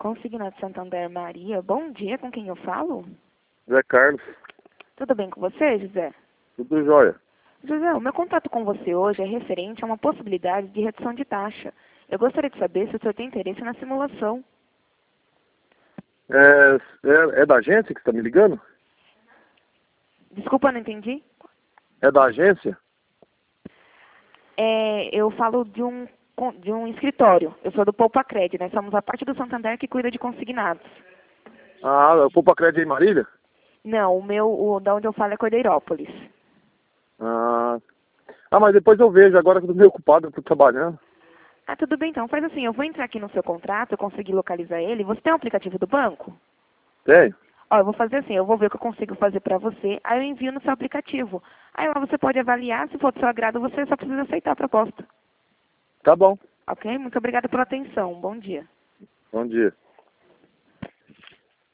Consignado Santander Maria. Bom dia, com quem eu falo? Zé Carlos. Tudo bem com você, José? Tudo jóia. José, o meu contato com você hoje é referente a uma possibilidade de redução de taxa. Eu gostaria de saber se o senhor tem interesse na simulação. É da agência que você está me ligando? Desculpa, não entendi. É da agência? Eu falo de um escritório. Eu sou do Poupacred, nós somos a parte do Santander que cuida de consignados. Ah, eu vou para crédito em Marília? Não, da onde eu falo é Cordeirópolis. Mas depois eu vejo, agora que eu estou meio ocupado, eu estou trabalhando. Ah, tudo bem então. Faz assim, eu vou entrar aqui no seu contrato, eu consegui localizar ele. Você tem um aplicativo do banco? Tem? Ó, eu vou fazer assim, eu vou ver o que eu consigo fazer pra você, aí eu envio no seu aplicativo. Aí lá você pode avaliar, se for do seu agrado, você só precisa aceitar a proposta. Tá bom. Ok? Muito obrigada pela atenção. Bom dia. Bom dia.